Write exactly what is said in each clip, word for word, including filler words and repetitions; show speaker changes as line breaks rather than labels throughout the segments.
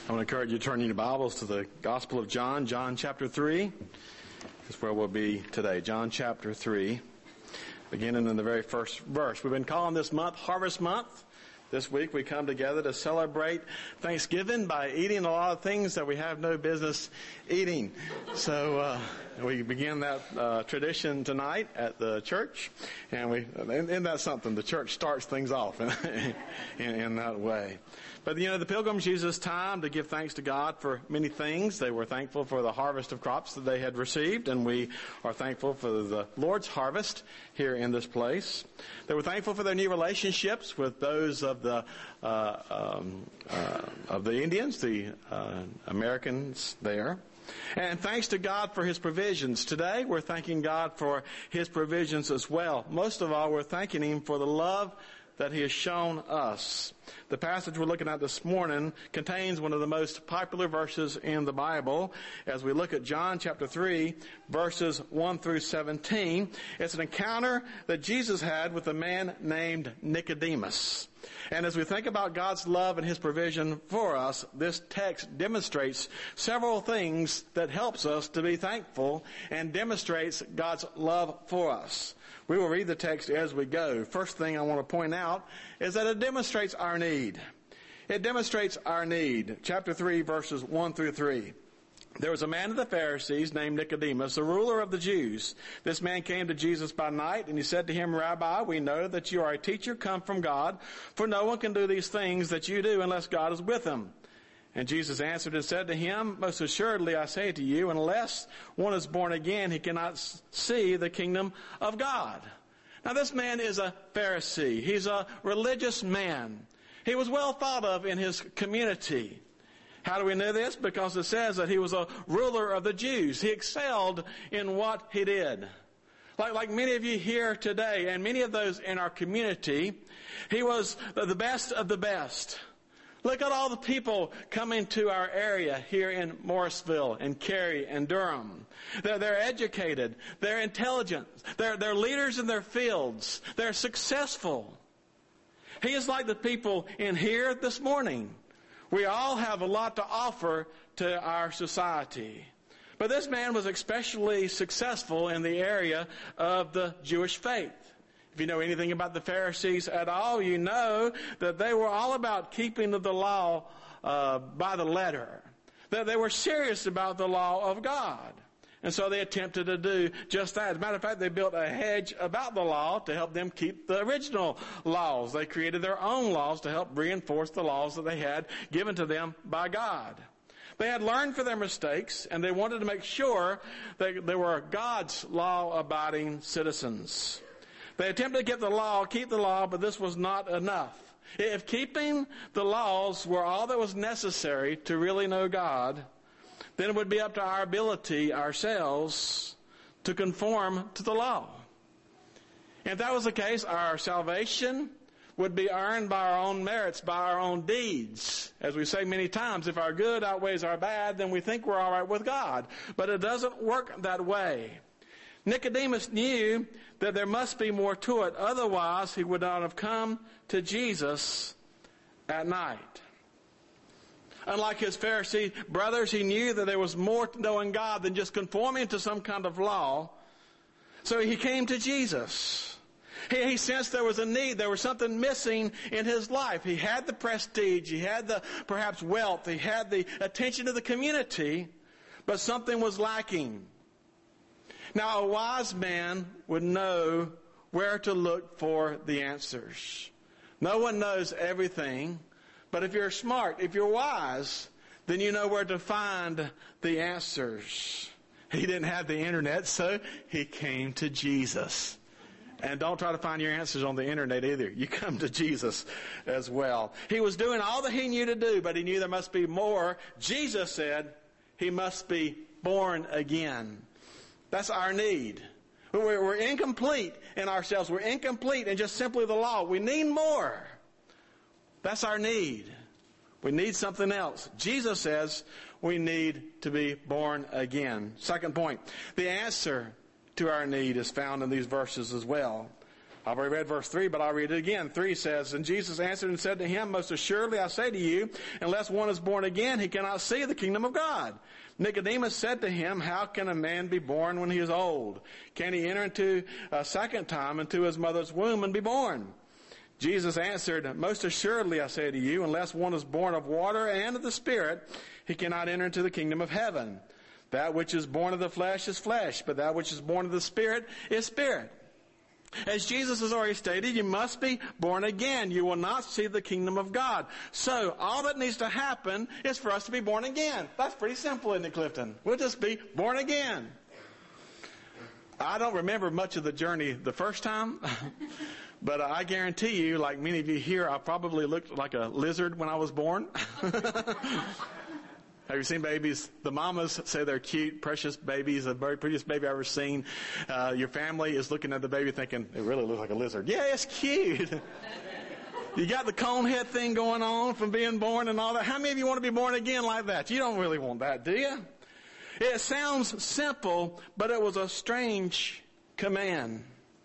I want to encourage you to turn your Bibles to the Gospel of John, John chapter three. That's where we'll be today, John chapter three, beginning in the very first verse. We've been calling this month Harvest Month. This week we come together to celebrate Thanksgiving by eating a lot of things that we have no business eating. So uh, we begin that uh, tradition tonight at the church, and we isn't that something? The church starts things off in, in, in that way. But you know, the pilgrims used this time to give thanks to God for many things. They were thankful for the harvest of crops that they had received, and we are thankful for the Lord's harvest here in this place. They were thankful for their new relationships with those of the uh, um, uh, of the Indians, the uh, Americans there. And thanks to God for His provisions. Today we're thanking God for His provisions as well. Most of all, we're thanking Him for the love that He has shown us. The passage we're looking at this morning contains one of the most popular verses in the Bible. As we look at John chapter three, verses one through seventeen, it's an encounter that Jesus had with a man named Nicodemus. And as we think about God's love and His provision for us, this text demonstrates several things that helps us to be thankful and demonstrates God's love for us. We will read the text as we go. First thing I want to point out is that it demonstrates our need. It demonstrates our need. Chapter three, verses one through three. There was a man of the Pharisees named Nicodemus, a ruler of the Jews. This man came to Jesus by night, and he said to him, Rabbi, we know that you are a teacher come from God, for no one can do these things that you do unless God is with him. And Jesus answered and said to him, Most assuredly I say to you, unless one is born again, he cannot see the kingdom of God. Now this man is a Pharisee. He's a religious man. He was well thought of in his community. How do we know this? Because it says that he was a ruler of the Jews. He excelled in what he did. Like, like many of you here today, and many of those in our community, he was the best of the best. Look at all the people coming to our area here in Morrisville and Cary and Durham. They're, they're educated. They're intelligent. They're, they're leaders in their fields. They're successful. He is like the people in here this morning. We all have a lot to offer to our society. But this man was especially successful in the area of the Jewish faith. If you know anything about the Pharisees at all, you know that they were all about keeping the law uh, by the letter. That they were serious about the law of God. And so they attempted to do just that. As a matter of fact, they built a hedge about the law to help them keep the original laws. They created their own laws to help reinforce the laws that they had given to them by God. They had learned from their mistakes, and they wanted to make sure that they were God's law-abiding citizens. They attempted to get the law, keep the law, but this was not enough. If keeping the laws were all that was necessary to really know God, then it would be up to our ability ourselves to conform to the law. And if that was the case, our salvation would be earned by our own merits, by our own deeds. As we say many times, if our good outweighs our bad, then we think we're all right with God. But it doesn't work that way. Nicodemus knew that there must be more to it. Otherwise, he would not have come to Jesus at night. Unlike his Pharisee brothers, he knew that there was more to knowing God than just conforming to some kind of law. So he came to Jesus. He, he sensed there was a need. There was something missing in his life. He had the prestige. He had the perhaps wealth. He had the attention of the community. But something was lacking. Now, a wise man would know where to look for the answers. No one knows everything, but if you're smart, if you're wise, then you know where to find the answers. He didn't have the internet, so he came to Jesus. And don't try to find your answers on the internet either. You come to Jesus as well. He was doing all that he knew to do, but he knew there must be more. Jesus said he must be born again. That's our need. We're, we're incomplete in ourselves. We're incomplete in just simply the law. We need more. That's our need. We need something else. Jesus says we need to be born again. Second point, the answer to our need is found in these verses as well. I've already read verse three, but I'll read it again. three says, And Jesus answered and said to him, Most assuredly I say to you, unless one is born again, he cannot see the kingdom of God. Nicodemus said to him, How can a man be born when he is old? Can he enter into a second time into his mother's womb and be born? Jesus answered, Most assuredly I say to you, unless one is born of water and of the Spirit, he cannot enter into the kingdom of heaven. That which is born of the flesh is flesh, but that which is born of the Spirit is spirit. As Jesus has already stated, you must be born again. You will not see the kingdom of God. So, all that needs to happen is for us to be born again. That's pretty simple, isn't it, Clifton? We'll just be born again. I don't remember much of the journey the first time, but I guarantee you, like many of you here, I probably looked like a lizard when I was born. Have you seen babies? The mamas say they're cute, precious babies, the very prettiest baby I've ever seen. Uh, your family is looking at the baby thinking, it really looks like a lizard. Yeah, it's cute. You got the cone head thing going on from being born and all that. How many of you want to be born again like that? You don't really want that, do you? It sounds simple, but it was a strange command.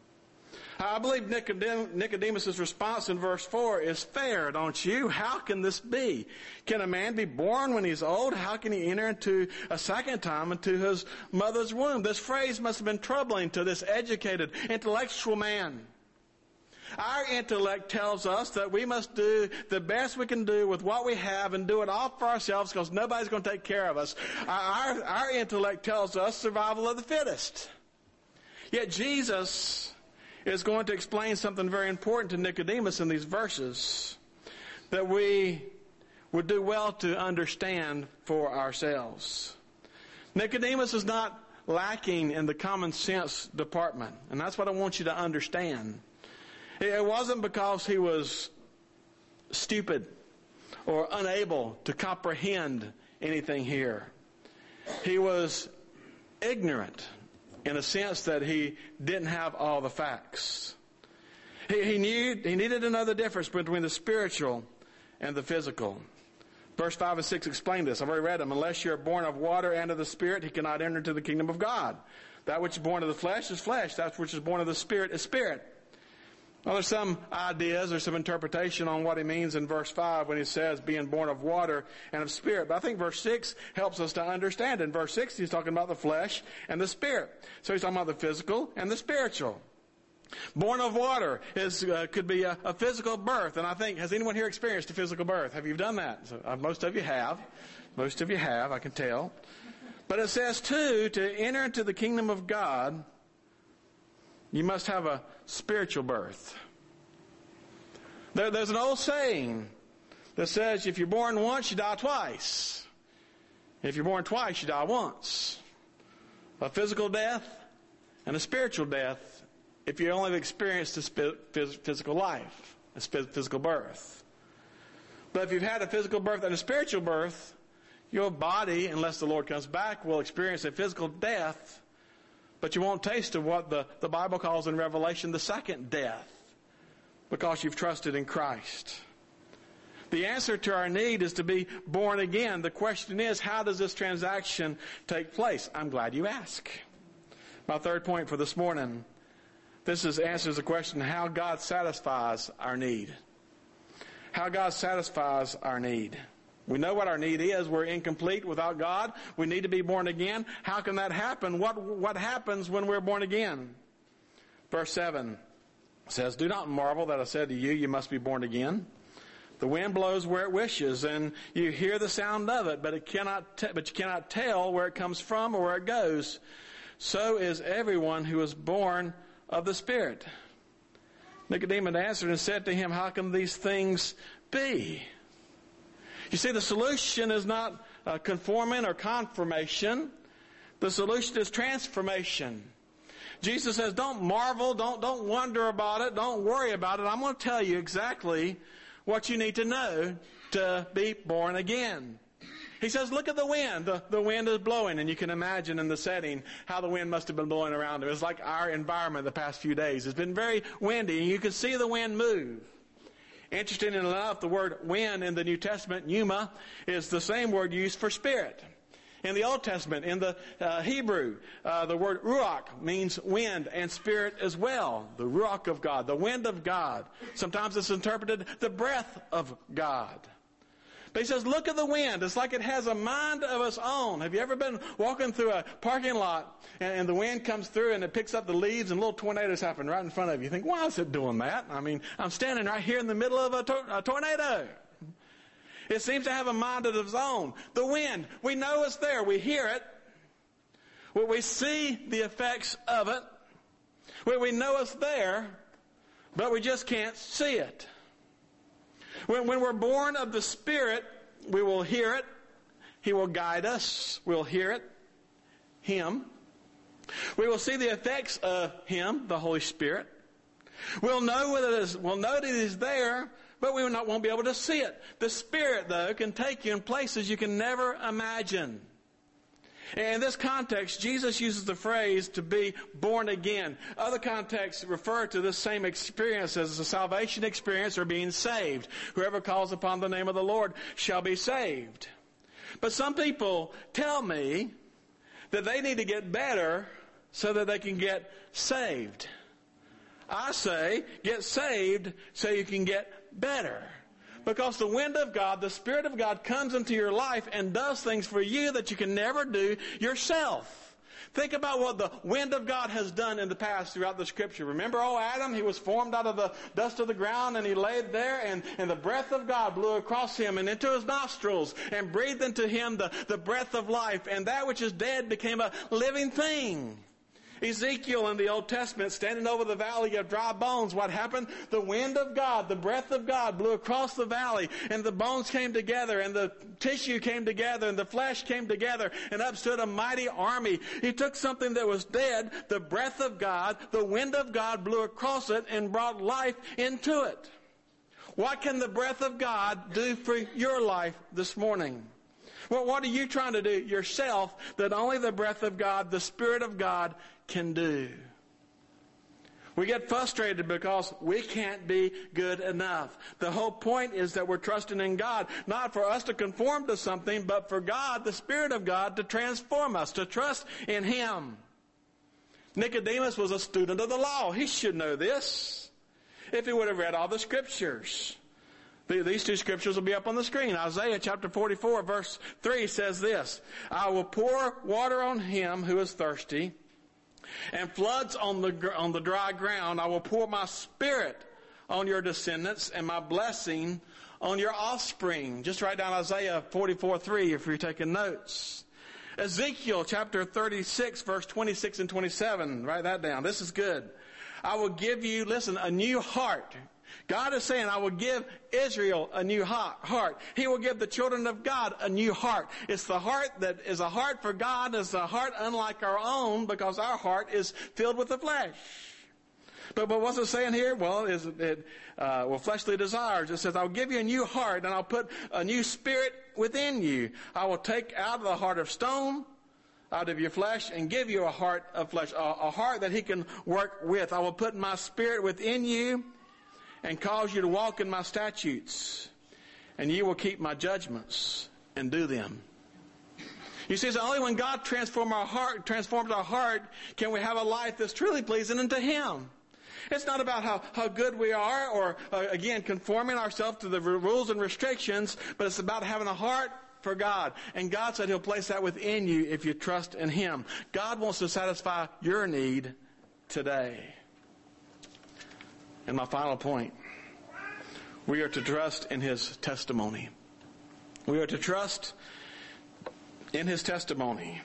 I believe Nicodemus' response in verse four is fair, don't you? How can this be? Can a man be born when he's old? How can he enter into a second time into his mother's womb? This phrase must have been troubling to this educated, intellectual man. Our intellect tells us that we must do the best we can do with what we have and do it all for ourselves because nobody's going to take care of us. Our, our intellect tells us survival of the fittest. Yet Jesus is going to explain something very important to Nicodemus in these verses that we would do well to understand for ourselves. Nicodemus is not lacking in the common sense department, and that's what I want you to understand. It wasn't because he was stupid or unable to comprehend anything here. He was ignorant in a sense that he didn't have all the facts. He, he, knew, he needed to know the difference between the spiritual and the physical. Verse five and six explain this. I've already read them. Unless you're born of water and of the Spirit, he cannot enter into the kingdom of God. That which is born of the flesh is flesh. That which is born of the Spirit is spirit. Well, there's some ideas or some interpretation on what he means in verse five when he says being born of water and of spirit. But I think verse six helps us to understand. In verse six, he's talking about the flesh and the spirit. So he's talking about the physical and the spiritual. Born of water is uh, could be a, a physical birth. And I think, has anyone here experienced a physical birth? Have you done that? So, uh, most of you have. Most of you have, I can tell. But it says, too, to enter into the kingdom of God, you must have a spiritual birth. There, there's an old saying that says if you're born once, you die twice. If you're born twice, you die once. A physical death and a spiritual death if you only have experienced a physical life, a physical birth. But if you've had a physical birth and a spiritual birth, your body, unless the Lord comes back, will experience a physical death, but you won't taste of what the, the Bible calls in Revelation the second death, because you've trusted in Christ. The answer to our need is to be born again. The question is, how does this transaction take place? I'm glad you ask. My third point for this morning, this is answers the question how God satisfies our need. How God satisfies our need. We know what our need is. We're incomplete without God. We need to be born again. How can that happen? What, what happens when we're born again? Verse seven says, Do not marvel that I said to you, you must be born again. The wind blows where it wishes, and you hear the sound of it, but it cannot t- but you cannot tell where it comes from or where it goes. So is everyone who is born of the Spirit. Nicodemus answered and said to him, How can these things be? You see, the solution is not uh, conforming or confirmation. The solution is transformation. Jesus says, don't marvel, don't, don't wonder about it, don't worry about it. I'm going to tell you exactly what you need to know to be born again. He says, look at the wind. The, the wind is blowing, and you can imagine in the setting how the wind must have been blowing around. It was like our environment the past few days. It's been very windy, and you can see the wind move. Interesting enough, the word wind in the New Testament, pneuma, is the same word used for spirit. In the Old Testament, in the uh, Hebrew, uh, the word ruach means wind and spirit as well. The ruach of God, the wind of God. Sometimes it's interpreted the breath of God. But he says, look at the wind. It's like it has a mind of its own. Have you ever been walking through a parking lot and, and the wind comes through and it picks up the leaves and little tornadoes happen right in front of you? You think, why is it doing that? I mean, I'm standing right here in the middle of a, tor- a tornado. It seems to have a mind of its own. The wind, we know it's there. We hear it. Well, we see the effects of it. Well, we know it's there, but we just can't see it. When, when we're born of the Spirit, we will hear it. He will guide us. We'll hear it. Him. We will see the effects of Him, the Holy Spirit. We'll know whether it is, we'll know that it is there, but we will not, won't be able to see it. The Spirit, though, can take you in places you can never imagine. In this context, Jesus uses the phrase to be born again. Other contexts refer to this same experience as a salvation experience or being saved. Whoever calls upon the name of the Lord shall be saved. But some people tell me that they need to get better so that they can get saved. I say, get saved so you can get better. Because the wind of God, the Spirit of God comes into your life and does things for you that you can never do yourself. Think about what the wind of God has done in the past throughout the Scripture. Remember, oh, Adam, he was formed out of the dust of the ground and he laid there and, and the breath of God blew across him and into his nostrils and breathed into him the, the breath of life, and that which is dead became a living thing. Ezekiel in the Old Testament, standing over the valley of dry bones, what happened? The wind of God, the breath of God blew across the valley, and the bones came together, and the tissue came together, and the flesh came together, and up stood a mighty army. He took something that was dead, the breath of God, the wind of God blew across it and brought life into it. What can the breath of God do for your life this morning? Well, what are you trying to do yourself that only the breath of God, the Spirit of God, can do? We get frustrated because we can't be good enough. The whole point is that we're trusting in God, not for us to conform to something, but for God, the Spirit of God, to transform us, to trust in Him. Nicodemus was a student of the law. He should know this if he would have read all the Scriptures. These two scriptures will be up on the screen. Isaiah chapter forty-four verse three says this, I will pour water on him who is thirsty, and floods on the on the dry ground. I will pour my Spirit on your descendants and my blessing on your offspring. Just write down Isaiah forty-four three if you're taking notes. Ezekiel chapter thirty-six verse twenty-six and twenty-seven. Write that down. This is good. I will give you, listen, a new heart. God is saying, I will give Israel a new heart. He will give the children of God a new heart. It's the heart that is a heart for God. It's a heart unlike our own because our heart is filled with the flesh. But, but what's it saying here? Well, is it, uh, well, fleshly desires. It says, I'll give you a new heart and I'll put a new spirit within you. I will take out of the heart of stone, out of your flesh, and give you a heart of flesh, a, a heart that He can work with. I will put my Spirit within you and cause you to walk in my statutes, and you will keep my judgments and do them. You see, it's only when God transform our heart, transforms our heart can we have a life that's truly pleasing unto Him. It's not about how, how good we are or, uh, again, conforming ourselves to the rules and restrictions, but it's about having a heart for God. And God said He'll place that within you if you trust in Him. God wants to satisfy your need today. And my final point, we are to trust in His testimony. We are to trust in His testimony.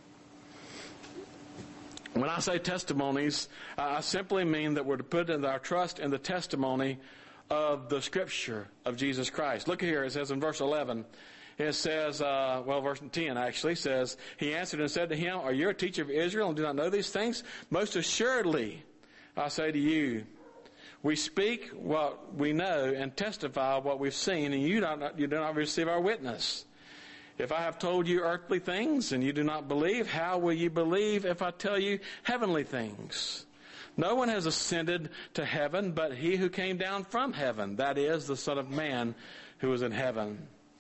When I say testimonies, I simply mean that we're to put in our trust in the testimony of the Scripture of Jesus Christ. Look here, it says in verse eleven, it says, uh, well, verse ten actually says, He answered and said to him, Are you a teacher of Israel and do not know these things? Most assuredly, I say to you, we speak what we know and testify what we've seen, and you, don't, you do not receive our witness. If I have told you earthly things and you do not believe, how will you believe if I tell you heavenly things? No one has ascended to heaven but He who came down from heaven, that is, the Son of Man who is in heaven.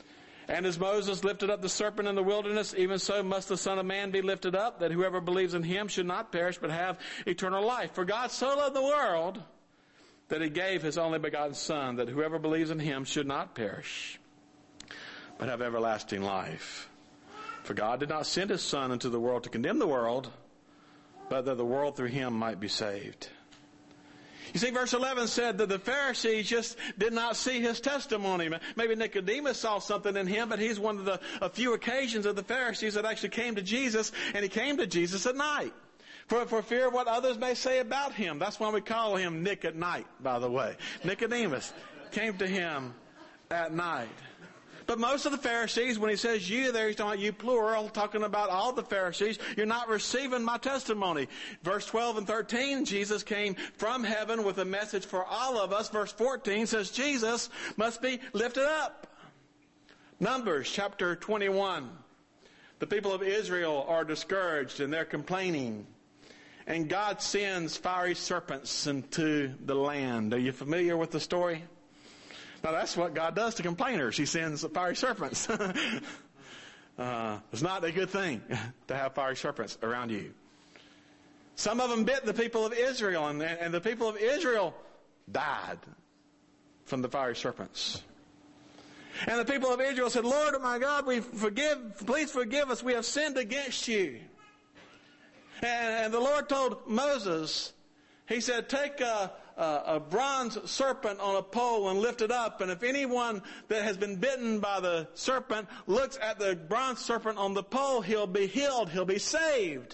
And as Moses lifted up the serpent in the wilderness, even so must the Son of Man be lifted up, that whoever believes in him should not perish, but have eternal life. For God so loved the world that he gave his only begotten Son, that whoever believes in him should not perish, but have everlasting life. For God did not send his Son into the world to condemn the world, but that the world through him might be saved. You see, verse eleven said that the Pharisees just did not see his testimony. Maybe Nicodemus saw something in him, but he's one of the a few occasions of the Pharisees that actually came to Jesus, and he came to Jesus at night. For, for fear of what others may say about him. That's why we call him Nick at night, by the way. Nicodemus came to him at night. But most of the Pharisees, when he says you there, he's talking about you plural, talking about all the Pharisees. You're not receiving my testimony. Verse twelve and thirteen, Jesus came from heaven with a message for all of us. Verse fourteen says Jesus must be lifted up. Numbers chapter twenty-one. The people of Israel are discouraged and they're complaining. And God sends fiery serpents into the land. Are you familiar with the story? Now that's what God does to complainers. He sends fiery serpents. uh, it's not a good thing to have fiery serpents around you. Some of them bit the people of Israel, and, and the people of Israel died from the fiery serpents. And the people of Israel said, Lord, my God, we forgive, please forgive us. We have sinned against you. And, and the Lord told Moses, he said, take a, a, a bronze serpent on a pole and lift it up. And if anyone that has been bitten by the serpent looks at the bronze serpent on the pole, he'll be healed. He'll be saved.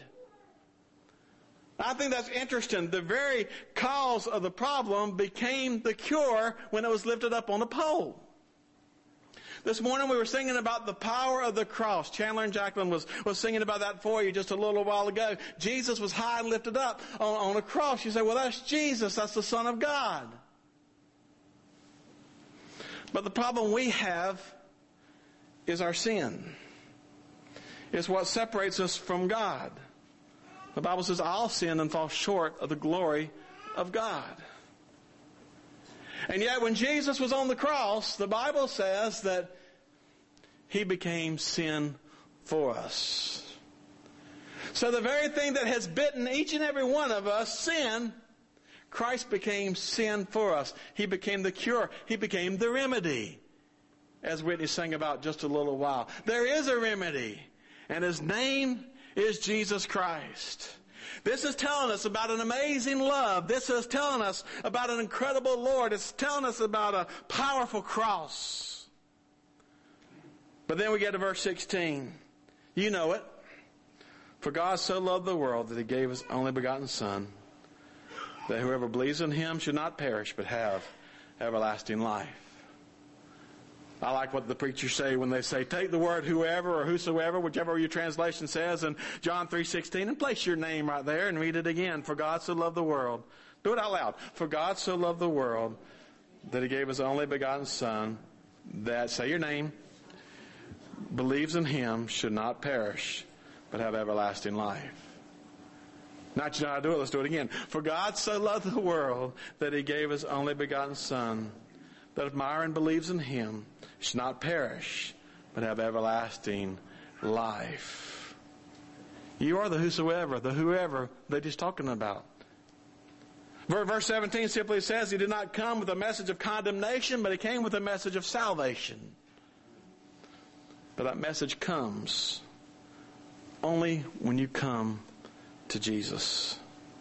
I think that's interesting. The very cause of the problem became the cure when it was lifted up on a pole. This morning we were singing about the power of the cross. Chandler and Jacqueline was, was singing about that for you just a little while ago. Jesus was high and lifted up on, on a cross. You say, well, that's Jesus. That's the Son of God. But the problem we have is our sin. It's what separates us from God. The Bible says all sin and fall short of the glory of God. And yet when Jesus was on the cross, the Bible says that he became sin for us. So the very thing that has bitten each and every one of us, sin, Christ became sin for us. He became the cure. He became the remedy, as Whitney sang about just a little while. There is a remedy, and his name is Jesus Christ. This is telling us about an amazing love. This is telling us about an incredible Lord. It's telling us about a powerful cross. But then we get to verse sixteen. You know it. For God so loved the world that he gave his only begotten Son, that whoever believes in him should not perish but have everlasting life. I like what the preachers say when they say, take the word whoever or whosoever, whichever your translation says, in John three sixteen, and place your name right there and read it again. For God so loved the world. Do it out loud. For God so loved the world that he gave his only begotten Son, that, say your name, believes in him should not perish, but have everlasting life. Not you know how to do it, let's do it again. For God so loved the world that he gave his only begotten Son, that if Myron believes in him, should not perish, but have everlasting life. You are the whosoever, the whoever that he's talking about. Verse seventeen simply says he did not come with a message of condemnation, but he came with a message of salvation. But that message comes only when you come to Jesus.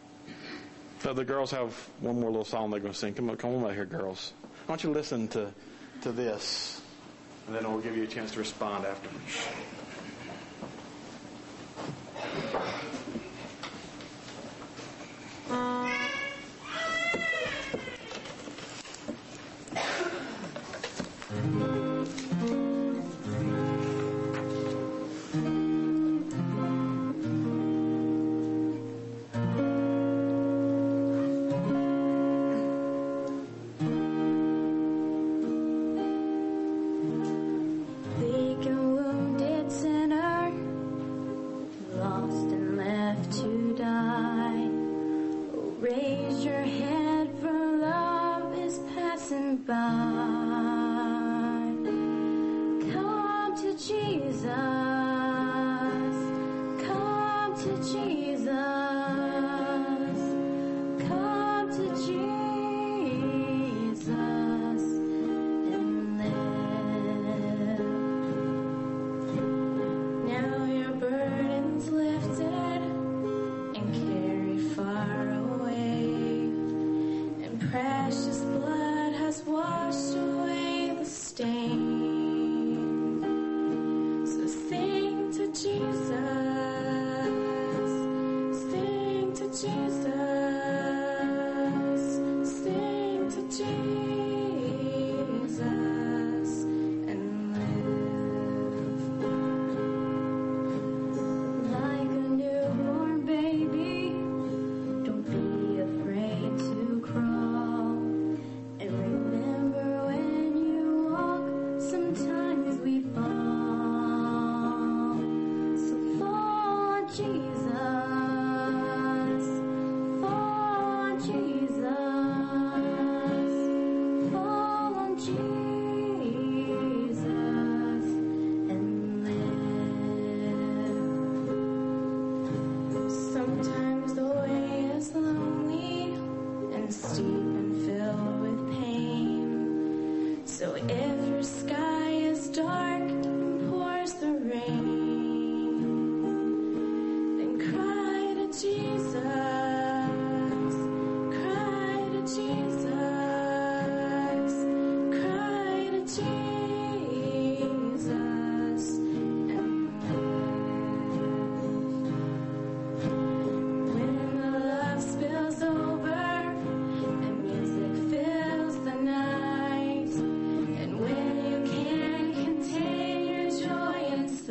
So the girls have one more little song they're going to sing. Come on, come on out here, girls. I want you to listen to, to this, and then we'll give you a chance to respond afterwards.
Weak and wounded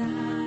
side.